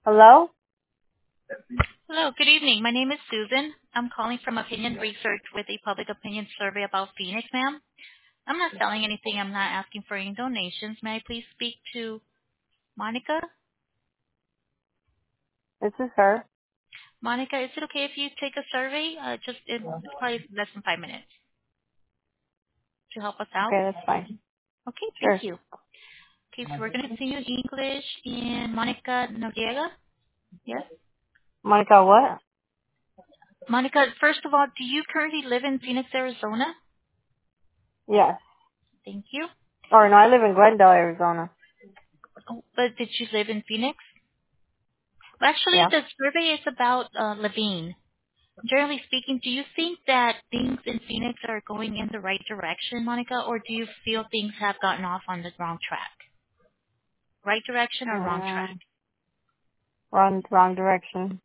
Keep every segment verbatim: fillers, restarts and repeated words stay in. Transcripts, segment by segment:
Hello? Hello, good evening. My name is Susan. I'm calling from Opinion Research with a public opinion survey about Phoenix, ma'am. I'm not selling anything. I'm not asking for any donations. May I please speak to Monica? This is her. Monica, is it okay if you take a survey? Uh, just it, it's probably less than five minutes to help us out. Okay, that's fine. Okay, thank Sure. you. Okay, so we're going to continue in English in Monica Noriega. Yes? Monica, what? Monica, first of all, do you currently live in Phoenix, Arizona? Yes. Thank you. Or no, I live in Glendale, Arizona. Oh, but did you live in Phoenix? Well, actually, Yeah. the survey is about uh, Levine. Generally speaking, do you think that things in Phoenix are going in the right direction, Monica, or do you feel things have gotten off on the wrong track? Right direction or wrong track? Um, wrong, wrong direction.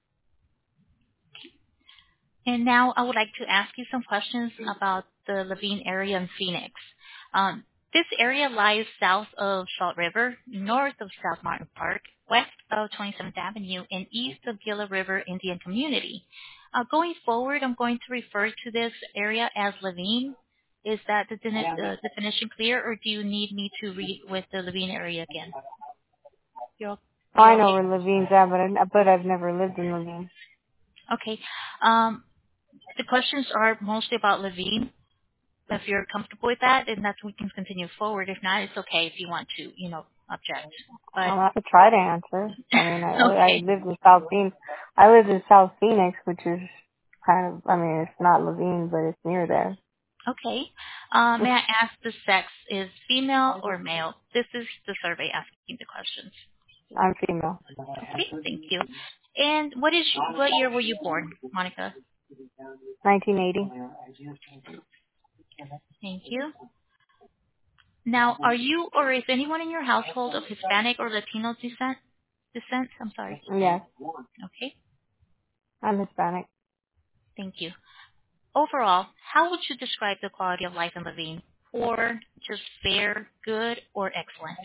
And now I would like to ask you some questions about the Levine area in Phoenix. Um, this area lies south of Salt River, north of South Martin Park, west of twenty-seventh Avenue, and east of Gila River Indian Community. Uh, going forward, I'm going to refer to this area as Levine. Is that the defini- uh, definition clear, or do you need me to read with the Levine area again? You're, you're I know okay? where Levine's at, but, I, but I've never lived in Levine. Okay. Um, the questions are mostly about Levine. If you're comfortable with that, then that's we can continue forward. If not, it's okay if you want to, you know, object. But I'll have to try to answer. I mean, I, I okay, lived in South Phoenix. I lived in South Phoenix, which is kind of, I mean, it's not Levine, but it's near there. okay. Uh, may I ask the sex is female or male? This is the survey asking the questions. I'm female. Okay, thank you. And what is what year were you born, Monica? nineteen eighty. Thank you. Now, are you or is anyone in your household of Hispanic or Latino descent? Descent? I'm sorry. Yes. Okay, I'm Hispanic. thank you. Overall, how would you describe the quality of life in Levine? Poor, just fair, good, or excellent?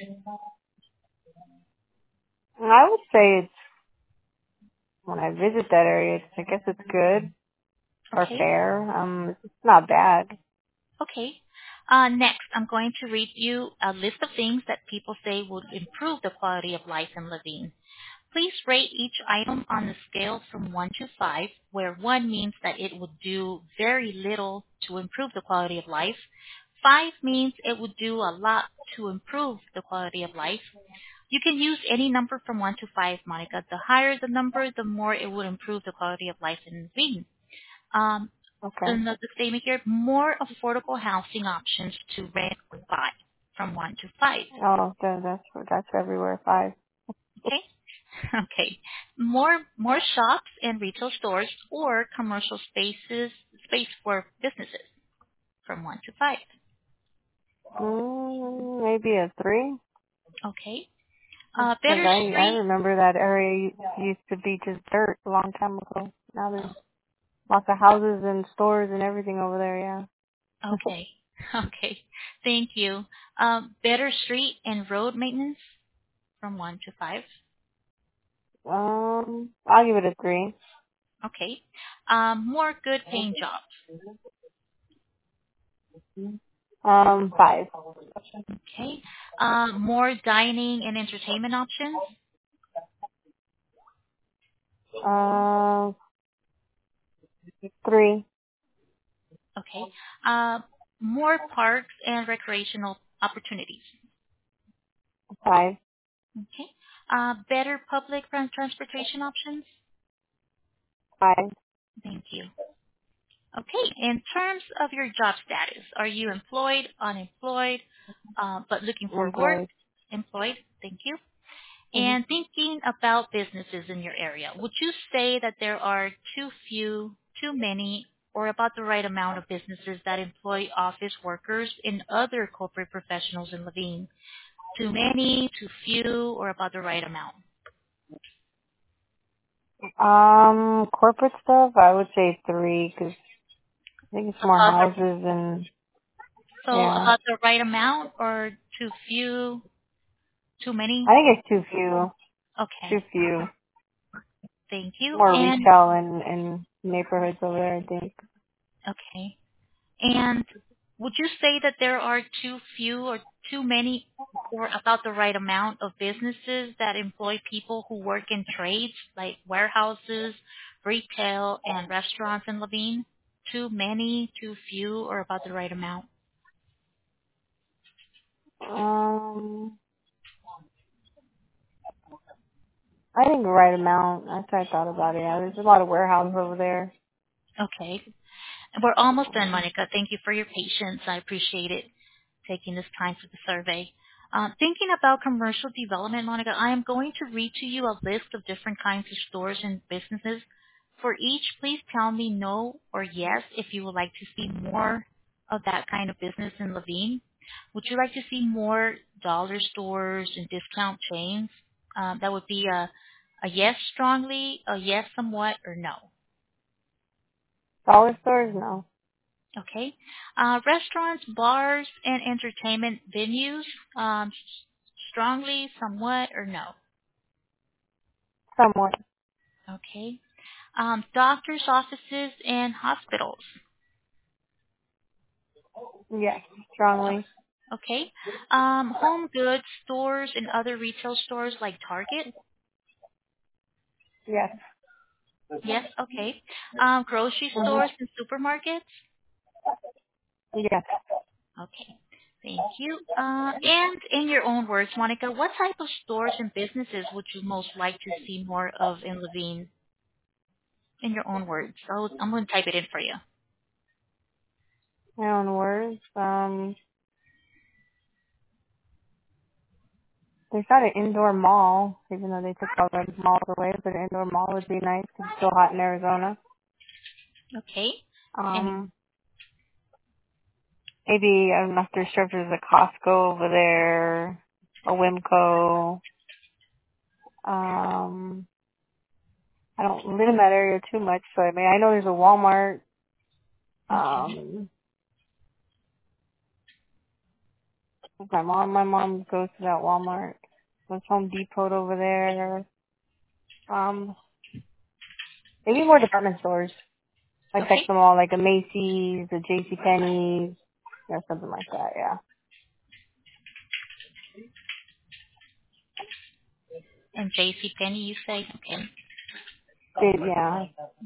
I would say it's, when I visit that area, it's, I guess it's good or Okay, fair. Um, it's not bad. okay. Uh, next, I'm going to read you a list of things that people say would improve the quality of life in Levine. Please rate each item on the scale from one to five, where one means that it would do very little to improve the quality of life. Five means it would do a lot to improve the quality of life. You can use any number from one to five, Monica. The higher the number, the more it would improve the quality of life in Levine. Um, Okay. another statement here, more affordable housing options to rent or buy from one to five. Oh, that, that's that's everywhere. Five. Okay? Okay. More more shops and retail stores or commercial spaces space for businesses from one to five. Mm, maybe a three. Okay. Uh, Because better I I street. remember that area used to be just dirt a long time ago. Now there's lots of houses and stores and everything over there. Yeah. Okay. Okay. Thank you. Um, better street and road maintenance from one to five. um, I'll give it a three. Okay. Um, more good paying jobs. Um, five. Okay. Um, more dining and entertainment options. Um, three. Okay. Uh, more parks and recreational opportunities. Five. Okay. Uh, better public tran- transportation options. Five. Thank you. Okay. In terms of your job status, are you employed, unemployed, uh, but looking for work? Employed. Employed. Thank you. Mm-hmm. And thinking about businesses in your area, would you say that there are too few, too many, or about the right amount of businesses that employ office workers and other corporate professionals in Levine? Too many, too few, or about the right amount? Um, corporate stuff. I would say three because I think it's more About the, houses and so yeah. about the right amount or too few, too many? I think it's too few. Okay. Too few. Thank you. More And retail and and neighborhoods over there, I think. okay. And would you say that there are too few or too many or about the right amount of businesses that employ people who work in trades like warehouses, retail, and restaurants in Levine? Too many, too few, or about the right amount? Um, I think the right amount. After I thought about it, yeah, there's a lot of warehouses over there. Okay. We're almost done, Monica. Thank you for your patience. I appreciate it, taking this time for the survey. Um, thinking about commercial development, Monica, I am going to read to you a list of different kinds of stores and businesses. For each, please tell me no or yes if you would like to see more of that kind of business in Levine. Would you like to see more dollar stores and discount chains? Um, that would be a, a yes strongly, a yes somewhat, or no. Dollar stores, no. Okay. Uh, restaurants, bars, and entertainment venues, um, strongly, somewhat, or no? Somewhat. Okay. Um, doctors' offices and hospitals. Yes, strongly. Okay. Um, home goods stores and other retail stores like Target. Yes. Yes. Okay. Um, grocery Mhm. stores and supermarkets. Yes. Okay. Thank you. Uh, and in your own words, Monica, what type of stores and businesses would you most like to see more of in Levine? In your own words. I'll, I'm going to type it in for you. My own words. Um, there's not an indoor mall, even though they took all the malls away. But an indoor mall would be nice 'cause it's still hot in Arizona. Okay. And Um, maybe I'm not too sure if there's a Costco over there, a Wimco. Um, I don't live in that area too much, so I mean I know there's a Walmart. okay. Um, with my mom, my mom goes to that Walmart. There's Home Depot over there. Um, maybe more department stores, like Okay. like them all, like a Macy's, a J C Penney's, or something like that. Yeah. And J C Penney, you say? Okay. It, yeah.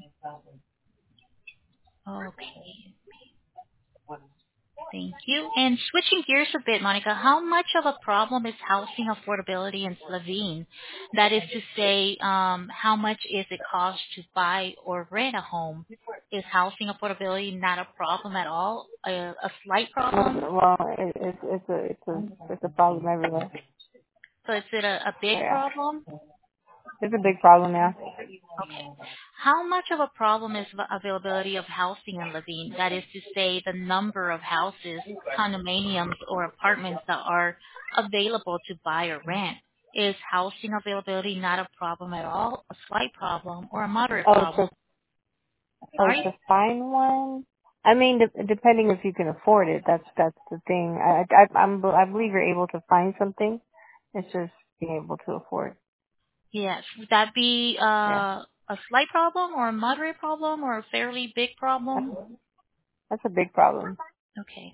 Okay. Thank you. And switching gears a bit, Monica, how much of a problem is housing affordability in Slovene? That is to say, um, how much is it cost to buy or rent a home? Is housing affordability not a problem at all? A, a slight problem? Well, it, it's it's a it's a it's a problem everywhere. So is it a, a So big yeah, problem? it's a big problem. Yeah. Okay. How much of a problem is the availability of housing in Levine? That is to say, the number of houses, condominiums, or apartments that are available to buy or rent. Is housing availability not a problem at all, a slight problem, or a moderate Oh, it's problem? a oh, it's Sorry? a fine one. I mean, de- depending if you can afford it, that's that's the thing. I I I'm, I believe you're able to find something. It's just being able to afford. Yes. Would that be uh, Yeah, a slight problem, or a moderate problem, or a fairly big that's, problem? that's a big problem. Okay.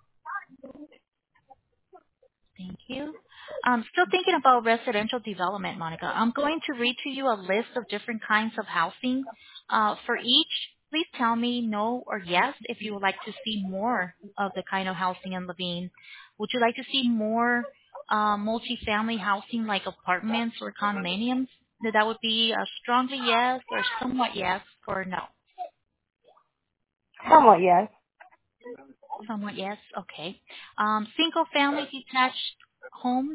Thank you. Um, still thinking about residential development, Monica. I'm going to read to you a list of different kinds of housing. Uh, for each, please tell me no or yes if you would like to see more of the kind of housing in Levine. Would you like to see more uh, multifamily housing like apartments or condominiums? That that would be a strongly yes or somewhat yes or no. Somewhat, yes. Somewhat yes. Okay. Um, single family detached homes.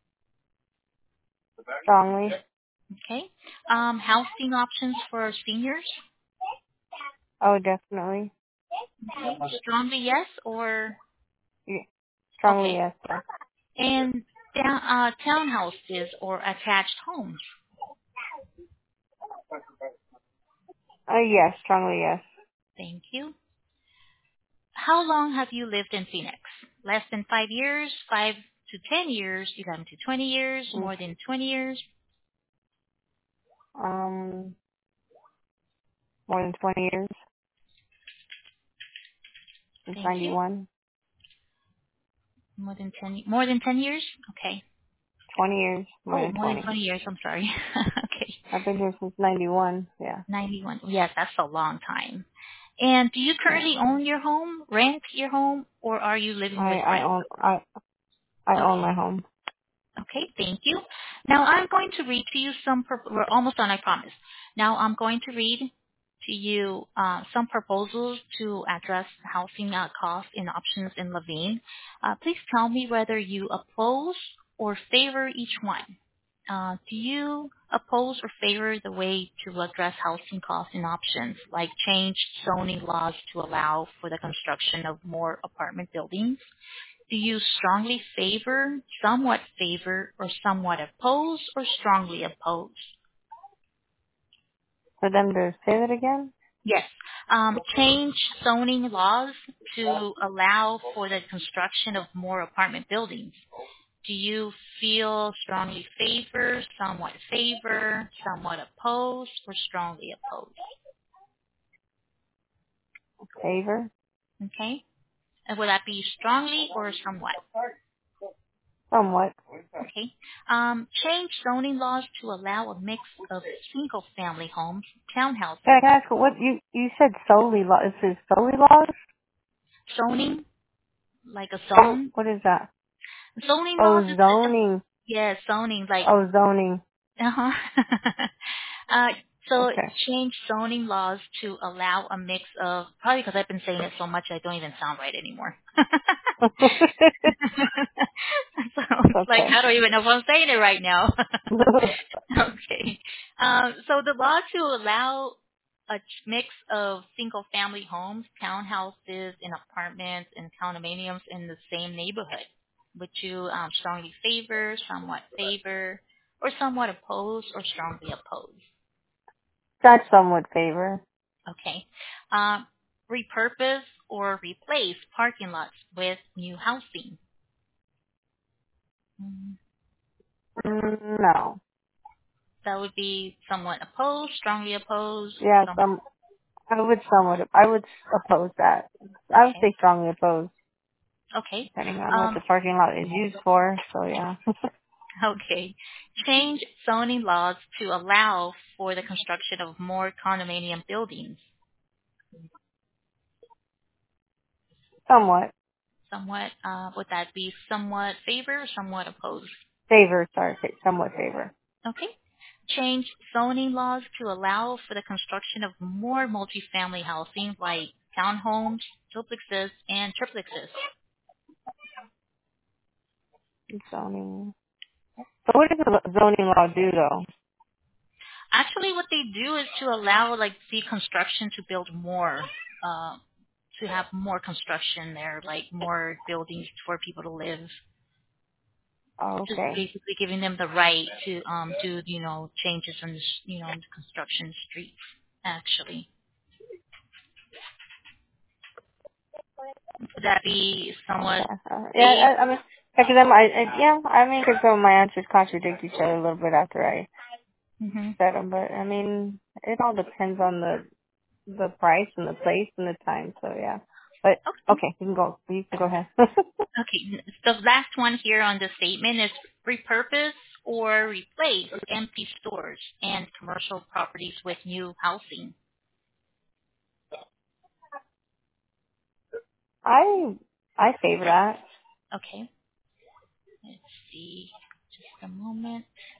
Strongly. Okay. Um, housing options for seniors. Oh, definitely. Okay. Strongly yes or Yeah. Strongly, okay. yes. Yes. And down, uh, townhouses or attached homes. Oh, yes. Strongly, yes. Thank you. How long have you lived in Phoenix? Less than five years, five to ten years, eleven to twenty years, Mm, more than twenty years. Um, more than twenty years since Thank you. ninety-one. More than ten. More than ten years. Okay. twenty years, more Oh, than more than twenty. twenty years. I'm sorry. Okay. I've been here since ninety-one. Yeah. ninety-one. Yes, that's a long time. And do you Yeah. currently own your home, rent your home, or are you living I with I friends? own I I own Okay. my home. Okay, thank you. Now I'm going to read to you some, pro- we're almost done, I promise. Now I'm going to read to you uh, some proposals to address housing uh, costs and options in Levine. Uh, please tell me whether you oppose or favor each one. Uh, do you oppose or favor the way to address housing costs and options, like change zoning laws to allow for the construction of more apartment buildings? Do you strongly favor, somewhat favor, or somewhat oppose, or strongly oppose? For them to say that again? Yes. Um, change zoning laws to allow for the construction of more apartment buildings. Do you feel strongly favor, somewhat favor, somewhat oppose, or strongly oppose? Favor? Okay. And will that be strongly or somewhat? Somewhat. Okay. Um, change zoning laws to allow a mix of single-family homes, Yeah, townhouses. I can ask what you you said solely law. Is it solely laws? Zoning, like a Oh, zone. what is that? Zoning laws Oh, is just, zoning. yeah, zoning, like, Oh, zoning. uh-huh. uh, so Okay. change zoning laws to allow a mix of, probably because I've been saying it so much I don't even sound right anymore. So it's like, Okay. I don't even know if I'm saying it right now. Okay. Um, so the law to allow a mix of single-family homes, townhouses, and apartments and condominiums in the same neighborhood. Would you um, strongly favor, somewhat favor, or somewhat oppose, or strongly oppose? That's somewhat favor. Okay. Um, repurpose or replace parking lots with new housing. Mm, Mm, no. That would be somewhat opposed, strongly opposed, Yeah, some. some. I would somewhat. I would oppose that. I would Okay. say strongly oppose, Okay. depending on what Um, the parking lot is used for. So yeah. Okay. Change zoning laws to allow for the construction of more condominium buildings. Somewhat Somewhat, uh, would that be somewhat favor or somewhat opposed? favor. Sorry, somewhat favor. Okay. Change zoning laws to allow for the construction of more multifamily housing like townhomes, duplexes, and triplexes. Zoning. So what does the zoning law do though? Actually, what they do is to allow like the construction to build more, uh, to have more construction there, like more buildings for people to live. Oh, Just okay. basically giving them the right to um do you know changes in the s- you know in the construction streets. Actually, would that be somewhat Okay. Uh, yeah, safe? I, I mean, because I'm, I, I, yeah, I mean, because some of my answers contradict each other a little bit after I Mm-hmm. said them, but I mean, it all depends on the the price and the place and the time. So yeah, but Okay. okay, you can go. You can go ahead. Okay. The last one here on the statement is repurpose or replace empty stores and commercial properties with new housing. I I favor that. Okay. Let's see. Just a moment.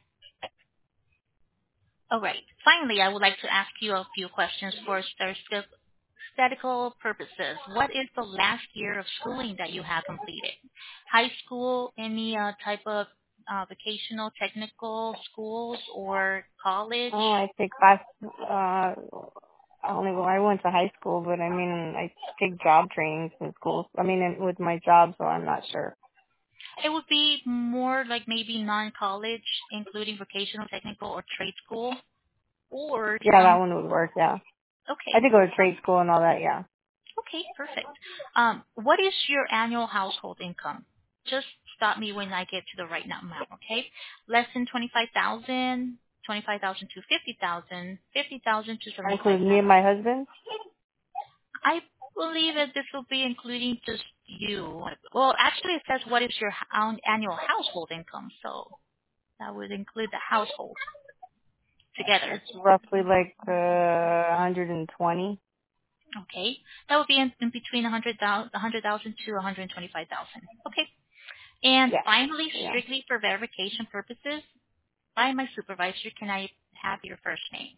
All right. Finally, I would like to ask you a few questions for statistical statistical purposes. What is the last year of schooling that you have completed? High school, any uh, type of uh, vocational, technical schools, or college? Oh, I take class. Uh, I only well, I went to high school, but I mean, I take job trainings in school. I mean, in, with my job, so I'm not sure. It would be more like maybe non-college, including vocational, technical, or trade school, or Yeah, that some. one would work. Yeah, I Okay. did go to trade school and all that. Yeah. Okay, perfect. Um, what is your annual household income? Just stop me when I get to the right amount, okay? Less than twenty-five thousand, twenty-five thousand to fifty thousand, fifty thousand to That seventy-five includes me and thousand. my husband? I believe that this will be including just you. Well, actually, it says what is your h- annual household income, so that would include the household together. It's roughly like uh, one hundred twenty. Okay, that would be in, in between one hundred thousand to one hundred twenty-five thousand. Okay, and Yeah. finally, Yeah. strictly for verification purposes, by my supervisor, can I have your first name?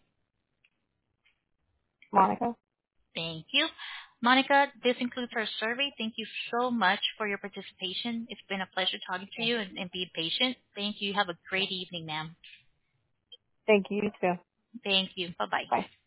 Monica? Thank you. Monica, this includes our survey. Thank you so much for your participation. It's been a pleasure talking to you and, and being patient. Thank you. Have a great evening, ma'am. Thank you, you too. Thank you. Bye-bye. Bye.